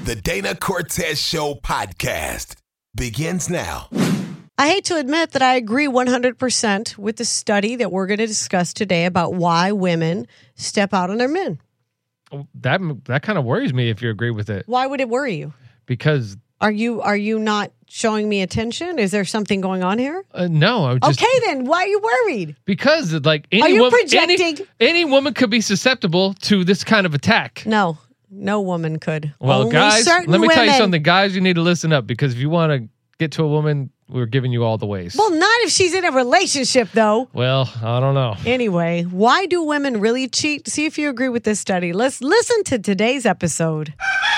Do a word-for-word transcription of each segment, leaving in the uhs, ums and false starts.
The Dana Cortez Show podcast begins now. I hate to admit that I agree one hundred percent with the study that we're going to discuss today about why women step out on their men. That that kind of worries me if you agree with it. Why would it worry you? Because are you are you not showing me attention? Is there something going on here? Uh, no. I just, okay, then why are you worried? Because like any are you woman, projecting? Any, any woman could be susceptible to this kind of attack. No, no woman could. Well, Only guys, let me women. tell you something. Guys, you need to listen up because if you want to get to a woman, we're giving you all the ways. Well, not if she's in a relationship, though. Well, I don't know. Anyway, why do women really cheat? See if you agree with this study. Let's listen to today's episode.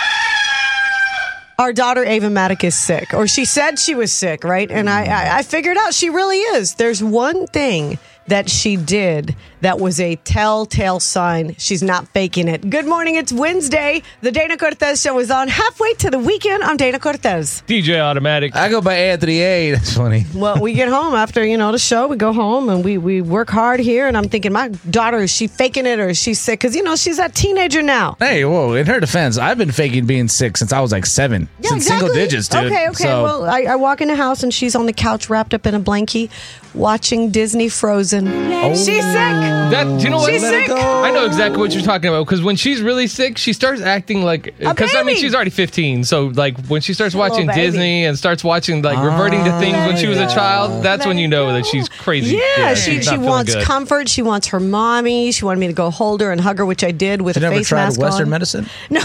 Our daughter, Ava Maddock, is sick. Or she said she was sick, right? And I, I, I figured out she really is. There's one thing that she did that was a telltale sign she's not faking it. Good morning, it's Wednesday. The Dana Cortez Show is on. Halfway to the weekend, I'm Dana Cortez. D J Automatic. I go by Anthony A. That's funny. Well, we get home after, you know, the show. We go home and we, we work hard here. And I'm thinking, my daughter, is she faking it or is she sick? Because, you know, she's a teenager now. Hey, whoa, in her defense, I've been faking being sick since I was like seven. Yeah, since exactly. single digits, dude. Okay, okay. So, well, I, I walk in the house and she's on the couch wrapped up in a blankie watching Disney Frozen. Oh. She's sick. That, do you know what? She's sick. I know exactly what you're talking about because when she's really sick, she starts acting like because I mean she's already fifteen, so like when she starts watching Disney and starts watching like reverting to things when she was a child, that's when you know that she's crazy. Yeah, yeah she she wants good. comfort. She wants her mommy. She wanted me to go hold her and hug her, which I did with she a never face tried mask Western on. medicine? No.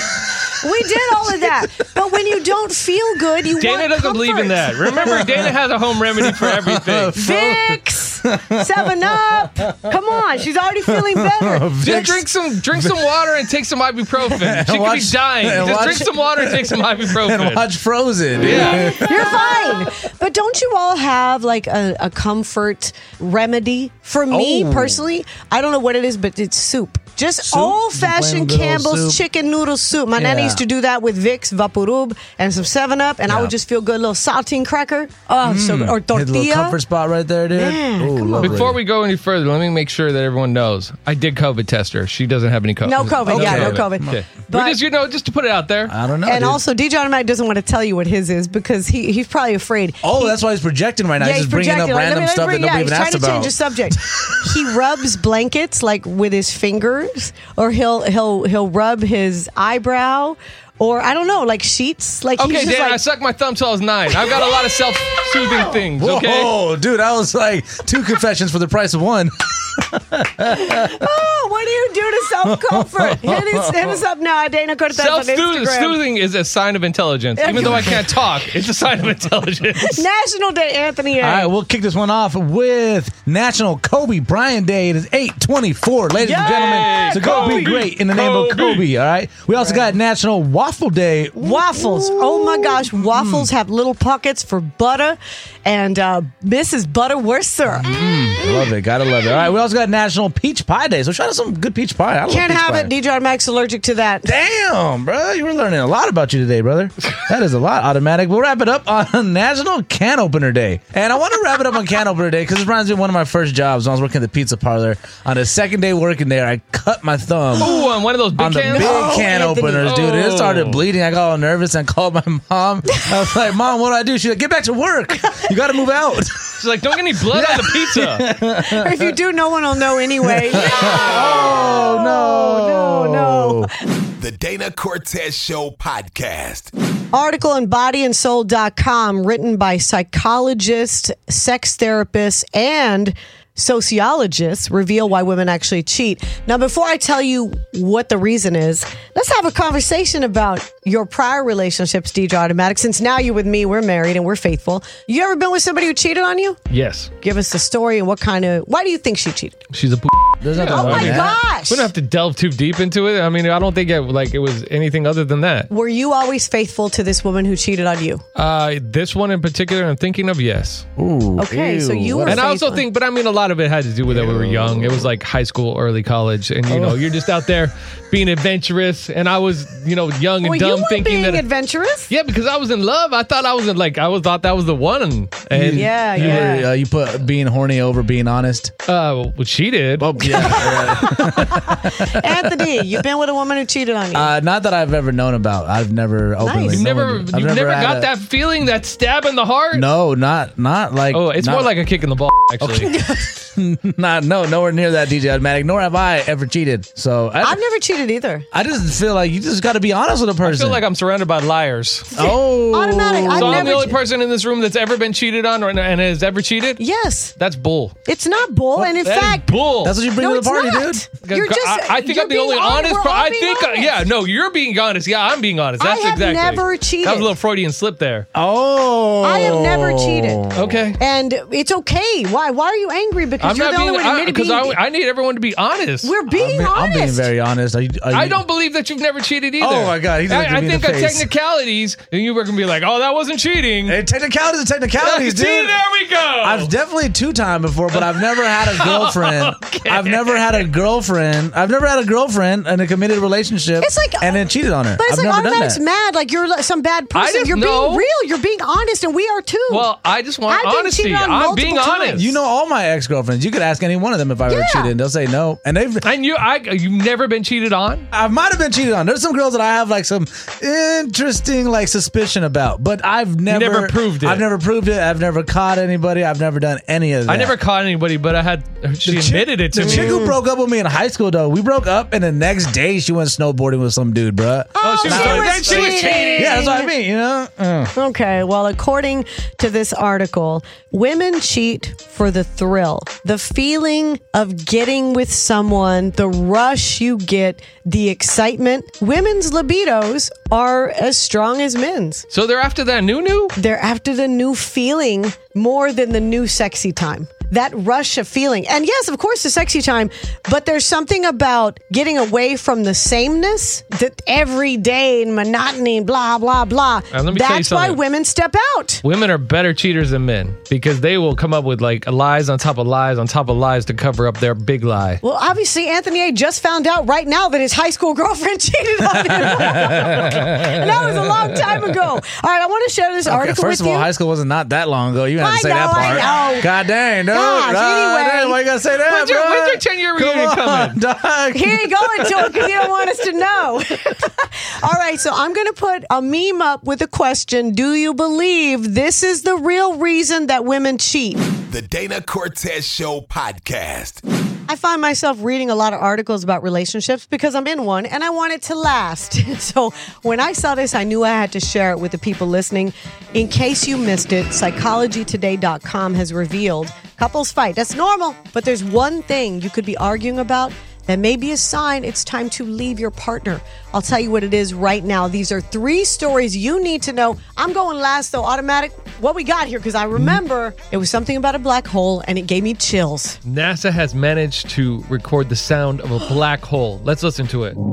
We did all of that. But when you don't feel good, you Dana want doesn't comfort. believe in that. Remember, Dana has a home remedy for everything. Vicks, seven up. Come on, she's already feeling better. Just drink some drink some water and take some ibuprofen. She could watch, be dying. Just watch, drink some water and take some ibuprofen. And watch Frozen. Yeah. You're fine. But don't you all have like a, a comfort remedy? For me, oh. personally, I don't know what it is, but it's soup. Just Soup? old-fashioned Plain Campbell's soup. chicken noodle soup. My Yeah. nanny used to do that with Vicks, Vaporub, and some seven up, and I Yeah. would just feel good. A little saltine cracker. Oh, so good. Or Hit a little tortilla. comfort spot right there, dude. Man, Ooh, come on. lovely. Before we go any further, let me make sure that everyone knows. I did COVID test her. She doesn't have any COVID. No COVID. Yeah, no COVID. Okay. But- But just, you know, just to put it out there. I don't know. And dude. also, D J Automatic doesn't want to tell you what his is because he he's probably afraid. Oh, He- that's why he's projecting right now. Yeah, he's just bringing up projecting. Like, random let me- let me stuff bring- that nobody yeah, even he's asked trying to change about. the subject. He rubs blankets like with his fingers, or he'll he'll he'll rub his eyebrow, or I don't know, like sheets. Like Okay, he's just Dan, I like, sucked my thumb till I was nine. I've got a lot of self-soothing things, okay? Whoa, dude, I was like two confessions for the price of one. oh, what do you do to self comfort? hit, us, hit us up now at Dana Cortez on Instagram. Self-soothing is a sign of intelligence. Even though I can't talk, it's a sign of intelligence. National Day, Anthony. A. All right, we'll kick this one off with National Kobe Bryant Day. It is eight twenty-four, ladies Yay! and gentlemen. So go Kobe! be great in the name of Kobe! Kobe, all right? We also got National Waffle Day. Waffles. Oh my gosh, waffles have little pockets for butter, and uh, Missus Butterworth. Love it. Gotta love it. All right, we also got National Peach Pie Day. So shout out some good peach pie. I love Can't peach have pie. it. D J Automatic's allergic to that. Damn, bro. You were learning a lot about you today, brother. That is a lot. Automatic. We'll wrap it up on National Can Opener Day. And I want to wrap it up on Can Opener Day because it reminds me of one of my first jobs when I was working at the pizza parlor. On the second day working there, I cut my thumb. Ooh, on one of those big on the cans? big No, can Anthony. openers, dude. It Oh. started bleeding. I got all nervous and called my mom. I was like, Mom, what do I do? She's like, get back to work. You got to move out. She's like, don't get any blood on the pizza. Or if you do, no one will know anyway. Oh, no. no, no. The Dana Cortez Show podcast. Article on body and soul dot com written by psychologists, sex therapists, and sociologists reveal why women actually cheat. Now, before I tell you what the reason is, let's have a conversation about your prior relationships, D J Automatic. Since now you're with me, we're married and we're faithful. You ever been with somebody who cheated on you? Yes. Give us the story and what kind of, why do you think she cheated? She's a p- There's nothing Oh wrong my with that. gosh. We don't have to delve too deep into it. I mean, I don't think it, like it was anything other than that. Were you always faithful to this woman who cheated on you? Uh, this one in particular, I'm thinking of yes. Ooh, Okay, so you what were And I also faithful. think, but I mean, a lot of it had to do with that we were young. It was like high school, early college, and you know, you're just out there being adventurous, and I was, you know, young and well, dumb, you were thinking being that. adventurous. Yeah, because I was in love. I thought I was in, like I was thought that was the one. And Yeah, You, yeah. were, uh, you put being horny over being honest. uh, well, she did. Oh, yeah. Anthony, you've been with a woman who cheated on you. uh, not that I've ever known about. I've never openly. Nice. You've known never, it. I've you've never, had got a- that feeling, that stab in the heart. No, not not like. Oh, it's not, more like a kick in the ball, actually. not no nowhere near that, D J Automatic. Nor have I ever cheated. So I, I've never cheated either. I just feel like you just got to be honest with a I person. feel like I'm surrounded by liars. oh, Automatic. I've So I'm never the only che- person in this room that's ever been cheated on or, and has ever cheated. Yes, That's bull. it's not bull, and in That is fact, bull. That's what you bring no, to it's the party, not. dude. You're just. I, I think you're I'm the being only hon- honest. we're Pro- all I being think, uh, honest. yeah, no, you're being honest. Yeah, I'm being honest. That's I have exactly. never cheated. That was a little Freudian slip there. Oh, I have never cheated. Okay. And it's okay. Why? Why are you angry? Because I'm you're not the being only one admitted because being. I, I need everyone to be honest. we're being I'm, honest. I'm being very honest. Are you, are you, I don't believe that you've never cheated either. Oh, my God, he's looking I, I me in think the of face. technicalities, and you were gonna be like, "Oh, that wasn't cheating." Hey, technicalities are technicalities, See, dude. there we go. I've definitely two time before, but I've never had a girlfriend. Okay. I've never had a girlfriend. I've never had a girlfriend in a committed relationship. It's like- and then cheated on her. But it's I've like never done automatic's that. mad. Like you're like some bad person. didn't You're know. being real. You're being honest, and we are too. well, I just want I've been honesty. cheated on I'm being multiple honest. times. You know all my ex girlfriends. You could ask any one of them if I were Yeah. cheated. They'll say no, and they've. and you, I, you've never been cheated on. I might have been cheated on. There's some girls that I have like some interesting like suspicion about, but I've never never proved it. I've never proved it. I've never caught anybody. I've never done any of that. I never caught anybody, but I had. She The chick- admitted it to the me. chick who broke up with me in high school, though, we broke up, and the next day she went snowboarding with some dude, bruh. Oh, she was, she then was she was cheating. cheating. Yeah, that's what I mean, you know? Uh. Okay, well, according to this article, women cheat for the thrill, the feeling of getting with someone, the rush you get, the excitement. Women's libidos are as strong as men's. So they're after that new new. They're after the new feeling more than the new sexy time. That rush of feeling. And yes, of course, the sexy time, but there's something about getting away from the sameness, that every day and monotony, blah, blah, blah. Uh, let me tell you That's why something. women step out. Women are better cheaters than men because they will come up with like lies on top of lies on top of lies to cover up their big lie. Well, obviously, Anthony A. just found out right now that his high school girlfriend cheated on him. And that was a long time ago. All right, I want to share this Okay, article first with of all, you. high school wasn't not that long ago. You had I to say know, that part. I know. God dang, dude. Gosh, God anyway. dang, why you gotta say that, When's your- bro? when's your ten-year reunion Come on, coming? dog. He ain't going to it because you don't want us to know. All right, so I'm going to put a meme up with a question. Do you believe this is the real reason that women cheat? The Dana Cortez Show podcast. I find myself reading a lot of articles about relationships because I'm in one and I want it to last. So when I saw this, I knew I had to share it with the people listening. In case you missed it, psychology today dot com has revealed couples fight. That's normal, but there's one thing you could be arguing about that may be a sign it's time to leave your partner. I'll tell you what it is right now. These are three stories you need to know. I'm going last, though. Automatic, what we got here, because I remember it was something about a black hole, and it gave me chills. NASA has managed to record the sound of a black hole. Let's listen to it.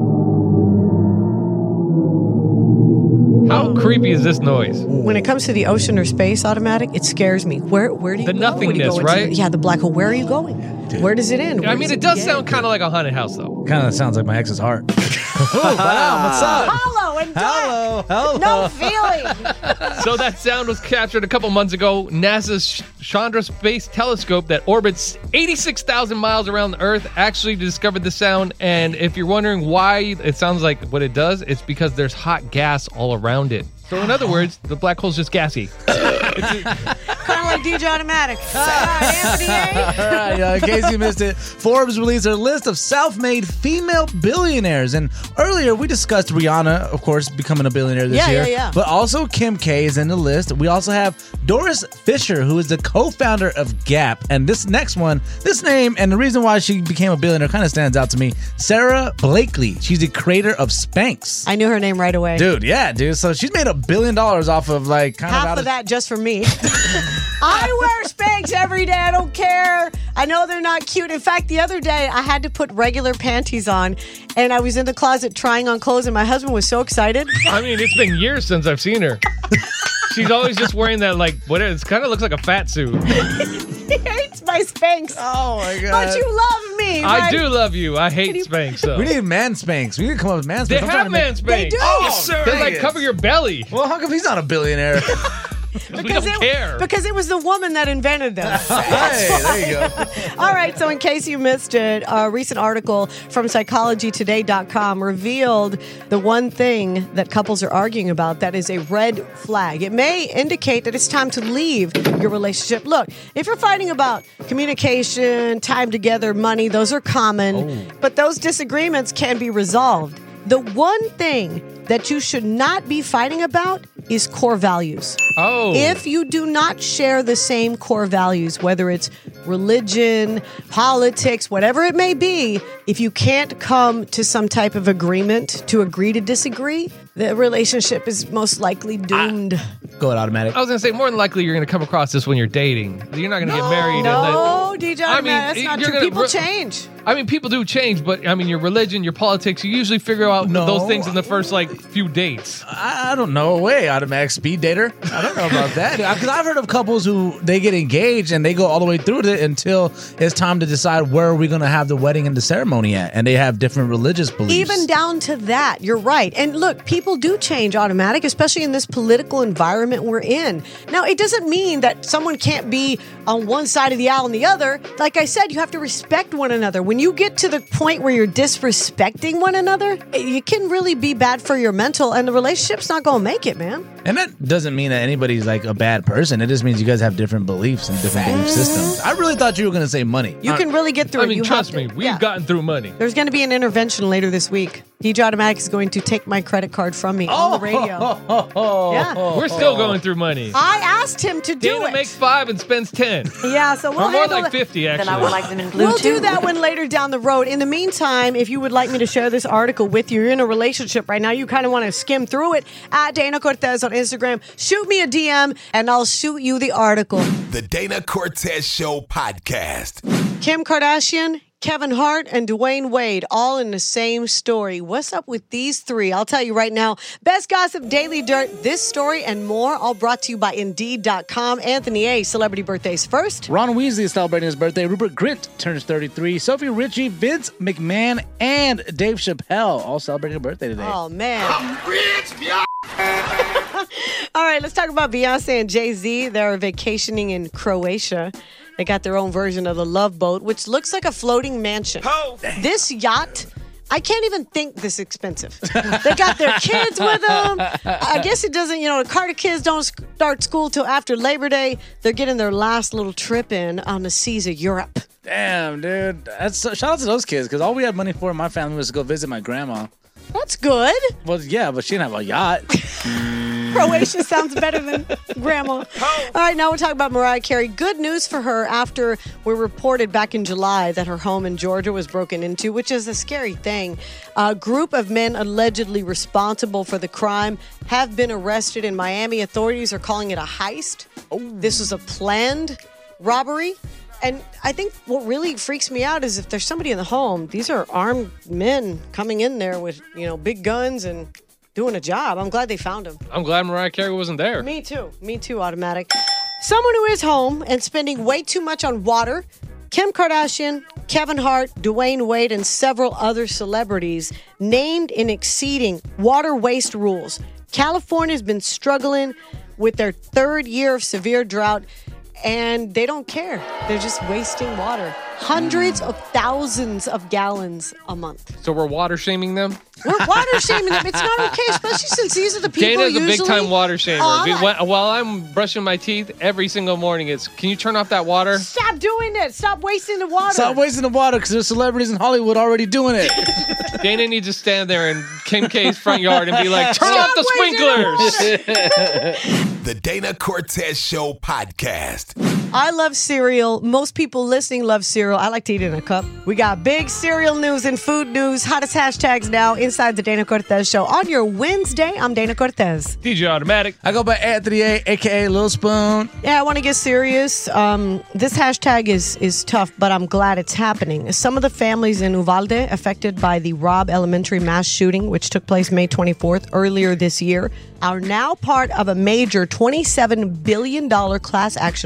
How creepy is this noise? When it comes to the ocean or space, Automatic, it scares me. Where where do you The go when you nothingness, go into right? the- yeah, the black hole. Where are you going? Where does it end? I Where mean, does it does begin? sound kind of like a haunted house, though. Kind of sounds like my ex's heart. Wow, what's up? hollow and dark. Hello, hello. No feeling. So that sound was captured a couple months ago. NASA's Chandra Space Telescope that orbits eighty-six thousand miles around the Earth actually discovered the sound. And if you're wondering why it sounds like what it does, it's because there's hot gas all around it. So in other words, the black hole's just gassy. Kind of like D J Automatic. All right, Anthony A. All right, uh, in case you missed it, Forbes released their list of self-made female billionaires. And earlier we discussed Rihanna, of course, becoming a billionaire this Yeah, year. yeah, yeah. But also Kim K is in the list. We also have Doris Fisher, who is the co-founder of Gap. And this next one, this name, and the reason why she became a billionaire kind of stands out to me. Sarah Blakely. She's the creator of Spanx. I knew her name right away. Dude, yeah, dude. So she's made a billion dollars off of like kind Half of out of that just for me. I wear Spanx every day. I don't care. I know they're not cute. In fact, the other day I had to put regular panties on, and I was in the closet trying on clothes, and my husband was so excited. I mean, it's been years since I've seen her. She's always just wearing that, like, what it kind of looks like a fat suit. He hates my Spanx. Oh my god. But you love me. mean? I right? do love you. I hate you- Spanx, though. We need man Spanx. We need to come up with man Spanx. They I'm have trying to man make- Spanx. They do. Oh, sir. They like cover your belly. Well, how come he's not a billionaire? we don't it, care. Because it was the woman that invented them. Hey, there you go. All right, so in case you missed it, a recent article from psychology today dot com revealed the one thing that couples are arguing about that is a red flag. It may indicate that it's time to leave your relationship. Look, if you're fighting about communication, time together, money, those are common, but those disagreements can be resolved. The one thing that you should not be fighting about is core values. Oh. If you do not share the same core values, whether it's religion, politics, whatever it may be, if you can't come to some type of agreement to agree to disagree, the relationship is most likely doomed. Go ahead, automatic. I was going to say, more than likely, you're going to come across this when you're dating. You're not going to get married. No, and D J, I mean, man, that's not you're true. gonna People re- change. I mean, people do change, but I mean, your religion, your politics, you usually figure out No. those things in the first, like, few dates. I, I don't know. Way automatic speed dater. I don't know about that. Because I've heard of couples who they get engaged and they go all the way through it until it's time to decide where are we going to have the wedding and the ceremony at, and they have different religious beliefs. Even down to that, you're right. And look, people do change automatic, especially in this political environment we're in. Now, it doesn't mean that someone can't be on one side of the aisle and the other. Like I said, you have to respect one another. When you get to the point where you're disrespecting one another, it can really be bad for your mental, and the relationship's not going to make it, man. And that doesn't mean that anybody's like a bad person. It just means you guys have different beliefs and different belief systems. I really thought you were going to say money. You can really get through I it. mean, You trust have to- me, we've yeah. gotten through money. There's going to be an intervention later this week. D J Automatic is going to take my credit card from me on the radio. Yeah. We're still going through money. I asked him to do Dana it. makes five and spends ten. yeah, so we'll Or more handle like it. fifty, actually. Then I would like them in blue We'll too. do that one later down the road. In the meantime, if you would like me to share this article with you, you're in a relationship right now, you kind of want to skim through it, at Dana Cortez on Instagram, shoot me a D M and I'll shoot you the article. The Dana Cortez Show podcast. Kim Kardashian, Kevin Hart, and Dwayne Wade all in the same story. What's up with these three? I'll tell you right now. Best Gossip, Daily Dirt, this story and more, all brought to you by Indeed dot com. Anthony A., celebrity birthdays first. Ron Weasley is celebrating his birthday. Rupert Grint turns thirty-three. Sophie Richie, Vince McMahon, and Dave Chappelle all celebrating a birthday today. Oh, man. All right, let's talk about Beyonce and Jay-Z. They're vacationing in Croatia. They got their own version of the Love Boat, which looks like a floating mansion. Oh. This yacht, I can't even think this expensive. They got their kids with them. I guess it doesn't, you know, the Carter kids don't start school till after Labor Day. They're getting their last little trip in on the seas of Europe. Damn, dude. That's shout out to those kids because all we had money for in my family was to go visit my grandma. That's good. Well, yeah, but she didn't have a yacht. Croatia sounds better than grandma. All right, now we'll talk about Mariah Carey. Good news for her after we reported back in July that her home in Georgia was broken into, which is a scary thing. A group of men allegedly responsible for the crime have been arrested in Miami. Authorities are calling it a heist. This was a planned robbery. And I think what really freaks me out is if there's somebody in the home, these are armed men coming in there with, you know, big guns and doing a job. I'm glad they found him. I'm glad Mariah Carey wasn't there. Me too. Me too, automatic. Someone who is home and spending way too much on water. Kim Kardashian, Kevin Hart, Dwayne Wade, and several other celebrities named in exceeding water waste rules. California's been struggling with their third year of severe drought, and they don't care. They're just wasting water. Hundreds of thousands of gallons a month. So we're water shaming them? We're water shaming them. It's not okay, especially since these are the people Dana's a usually... big time water shamer. Oh, I'm Be- not- when- While I'm brushing my teeth every single morning, it's can you turn off that water? Stop doing it. Stop wasting the water. Stop wasting the water because there's celebrities in Hollywood already doing it. Dana needs to stand there in Kim K's front yard and be like, turn Stop off the wasting sprinklers. The Dana Cortez Show podcast. I love cereal. Most people listening love cereal. I like to eat it in a cup. We got big cereal news and food news. Hottest hashtags now inside the Dana Cortez Show. On your Wednesday, I'm Dana Cortez. D J Automatic. I go by Anthony A, a k a. Lil Spoon. Yeah, I want to get serious. Um, this hashtag is is tough, but I'm glad it's happening. Some of the families in Uvalde affected by the Robb Elementary mass shooting, which took place May twenty-fourth earlier this year, are now part of a major twenty-seven billion dollars class action lawsuit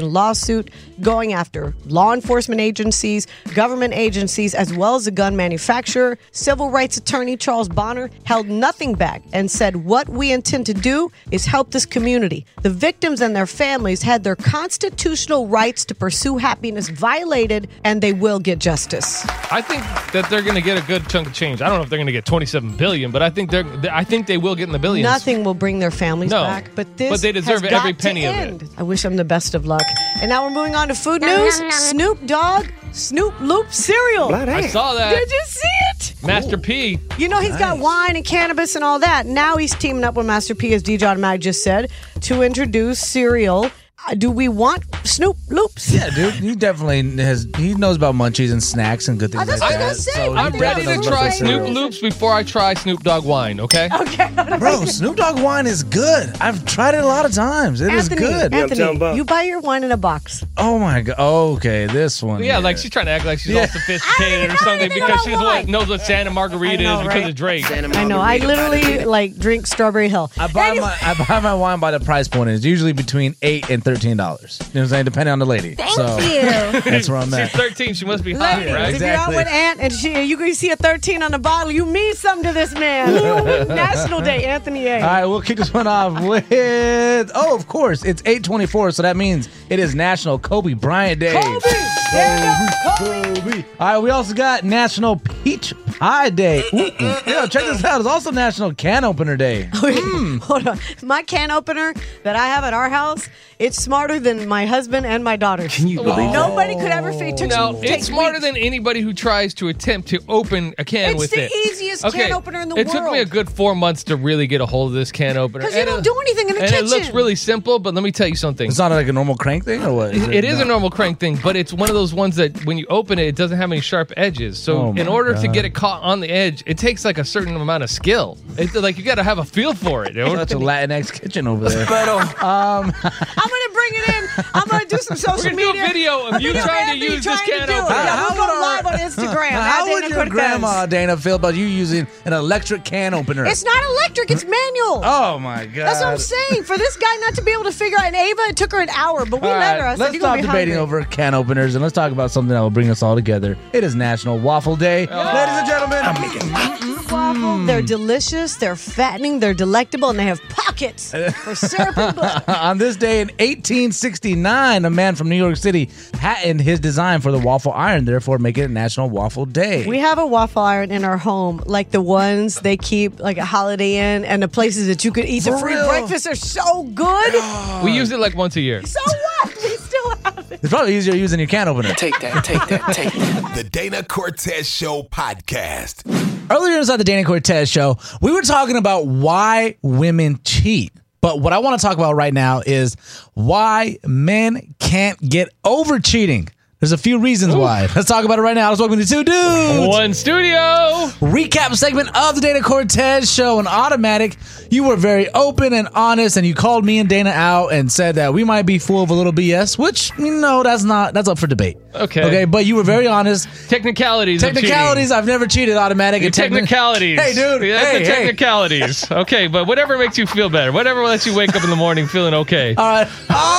lawsuit going after law enforcement agencies, government agencies, as well as the gun manufacturer. Civil rights attorney Charles Bonner held nothing back and said, what we intend to do is help this community. The victims and their families had their constitutional rights to pursue happiness violated, and they will get justice. I think that they're going to get a good chunk of change. I don't know if they're going to get twenty-seven billion, but I think they're. I think they will get in the billions. Nothing will bring their families No, back, but this but they deserve has got every penny to of it. end. I wish them the best of luck. And now we're moving on to food news. Snoop Dogg, Snoop Loop cereal. I saw that. Did you see it? Master P. You know, he's got wine and cannabis and all that. Now he's teaming up with Master P, as D J Automatic just said, to introduce cereal. Uh, do we want Snoop Loops? Yeah, dude, he definitely has. He knows about munchies and snacks and good things That's like what I that. was gonna say. So I I'm he think ready that's to definitely what try I'm saying. Snoop Loops before I try Snoop Dogg wine, okay? Okay. Bro, Snoop Dogg wine is good. I've tried it a lot of times. It is Anthony, good. Anthony, you buy your wine in a box. Oh my god. Okay, this one. Yeah, like she's trying to act like she's Yeah. all sophisticated or something I because she know doesn't why. want- knows what Santa Margarita I know, is because right? of Drake. I know. I literally like drink Strawberry Hill. I buy Anyway- my I buy my wine by the price point. It's usually between eight and thirteen dollars. You know what I'm saying? Depending on the lady. Thank so you. that's where I'm She's at. thirteen. She must be hot, Ladies, right? if you're out Exactly. with Aunt and she, you can see a thirteen on the bottle, you mean something to this man. National Day, Anthony A. All right, we'll kick this one off with. Oh, of course, it's eight twenty-four, so that means it is National Kobe Bryant Day. Kobe! Yeah, Kobe! Kobe. All right, we also got National Peach Pie Day. Ooh, ooh. Yeah, check this out. It's also National Can Opener Day. Hold on. My can opener that I have at our house, it's smarter than my husband and my daughters. Can you believe Nobody could ever figure it. Now, take it's smarter weeks. than anybody who tries to attempt to open a can It's with the it. easiest can opener in the it took me a world. good four months to really get a hold of this can opener. 'Cause you And don't it- do anything in the and kitchen. it looks really simple, but let me tell you something. It's not like a normal crank thing, or what? It is not? a normal crank thing, but it's one of those ones that when you open it, it doesn't have any sharp edges. So Oh in my order to God. get it caught on the edge, it takes like a certain amount of skill. It's like you got to have a feel for it. That's a Latinx kitchen over there. I'm going to bring it in. I'm going to do some social We're gonna do a media. video of you Video trying to Anthony use this trying can to do it. opener. Yeah, How we'll go would live our- on Instagram. How at would Dana your Cortez. grandma, Dana, feel about you using an electric can opener? It's not electric. It's manual. Oh my god. That's what I'm saying. For this guy not to be able to figure out, and Ava, it took her an hour, but we All let right, her. I said, let's "You're stop gonna be debating hungry." over can openers and let's talk about something that will bring us all together. It is National Waffle Day. Ladies and gentlemen, Waffle. They're delicious, they're fattening, they're delectable, and they have pockets for syrup and butter. on this day in eighteen sixty-nine, a man from New York City patented his design for the waffle iron, therefore making it National Waffle Day. We have a waffle iron in our home, like the ones they keep like a Holiday Inn, and the places that you could eat the For free real? breakfast are so good. We use it like once a year. So what? We still have it. It's probably easier using your can opener. Take that, take that, take that. The Dana Cortez Show podcast. Earlier inside the Dana Cortez show, we were talking about why women cheat. But what I want to talk about right now is why men can't get over cheating. There's a few reasons why. Let's talk about it right now. Let's welcome to two dudes. One studio. Recap segment of the Dana Cortez show on Automatic. You were very open and honest, and you called me and Dana out and said that we might be full of a little B S, which, you know, that's not, that's up for debate. Okay. Okay, but you were very honest. Technicalities. of Technicalities, cheating. I've never cheated. Automatic. and techni- Technicalities. Hey, dude. Yeah, Hey, the hey. technicalities. Okay, but whatever makes you feel better. Whatever lets you wake up in the morning feeling okay. All right.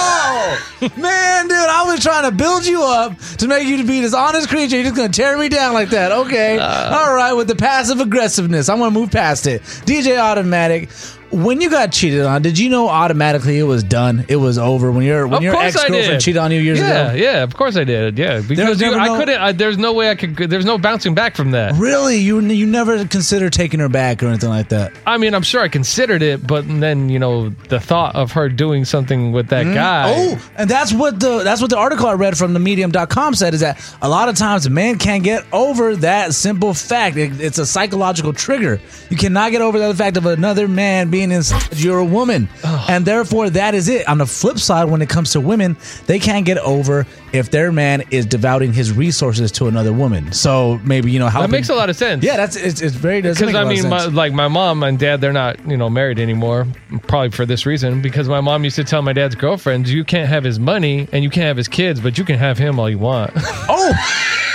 Oh, man, dude, I was trying to build you up to make you to be this honest creature. You're just going to tear me down like that. Okay. Uh. All right, with the passive aggressiveness. I'm going to move past it. D J Automatic. When you got cheated on, did you know automatically it was done? It was over when your when Of your course I ex-girlfriend did. cheated on you years yeah, ago? Yeah, of course I did. Yeah, was because you, never I no- couldn't. I, there's no way I could. There's no bouncing back from that. Really? You you never considered taking her back or anything like that? I mean, I'm sure I considered it, but then you know the thought of her doing something with that guy. Oh, and that's what the that's what the article I read from the medium dot com said, is that a lot of times a man can't get over that simple fact. It, it's a psychological trigger. You cannot get over the fact of another man being inside you're a woman. And therefore that is it. On the flip side, when it comes to women, they can't get over if their man is devoting his resources to another woman. So maybe, you know, how that makes a lot of sense. Yeah, that's it's, it's very does Because make a I lot of mean, my, sense. like my mom and dad, they're not you know married anymore. Probably for this reason, because my mom used to tell my dad's girlfriends, "You can't have his money and you can't have his kids, but you can have him all you want." Oh,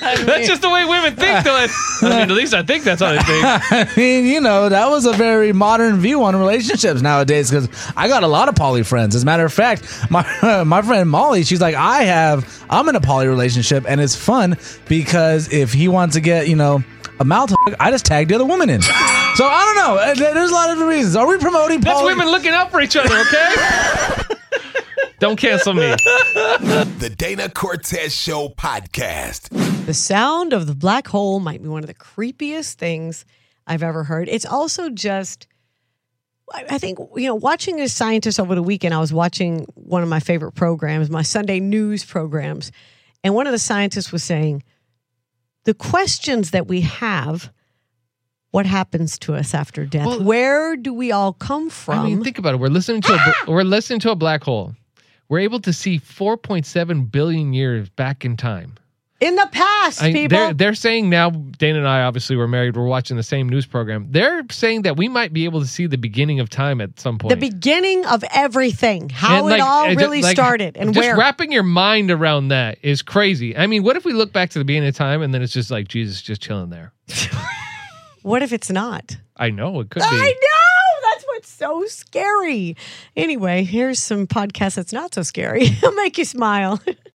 That's just the way women think, though. I mean, at least I think that's how they think. I mean, you know, that was a very modern view on relationships nowadays because I got a lot of poly friends. As a matter of fact, my uh, my friend Molly, she's like, I have, I'm in a poly relationship, and it's fun because if he wants to get, you know, a mouth hug, I just tag the other woman in. So I don't know. There's a lot of reasons. Are we promoting poly? That's women looking out for each other, okay? Don't cancel me. The Dana Cortez Show podcast. The sound of the black hole might be one of the creepiest things I've ever heard. It's also just, I think, you know, watching as scientists over the weekend, I was watching one of my favorite programs, my Sunday news programs, and one of the scientists was saying, the questions that we have, what happens to us after death? Well, where do we all come from? I mean, think about it. We're listening to a, we're listening to a black hole. We're able to see four point seven billion years back in time. In the past, I, people. They're, they're saying now, Dana and I obviously were married. We're watching the same news program. They're saying that we might be able to see the beginning of time at some point. The beginning of everything, how And, it like, all uh, really like, started and just where. wrapping your mind around that is crazy. I mean, what if we look back to the beginning of time and then it's just like Jesus just chilling there? What if it's not? I know it could be. I know! That's what's so scary. Anyway, here's some podcast that's not so scary. It'll make you smile.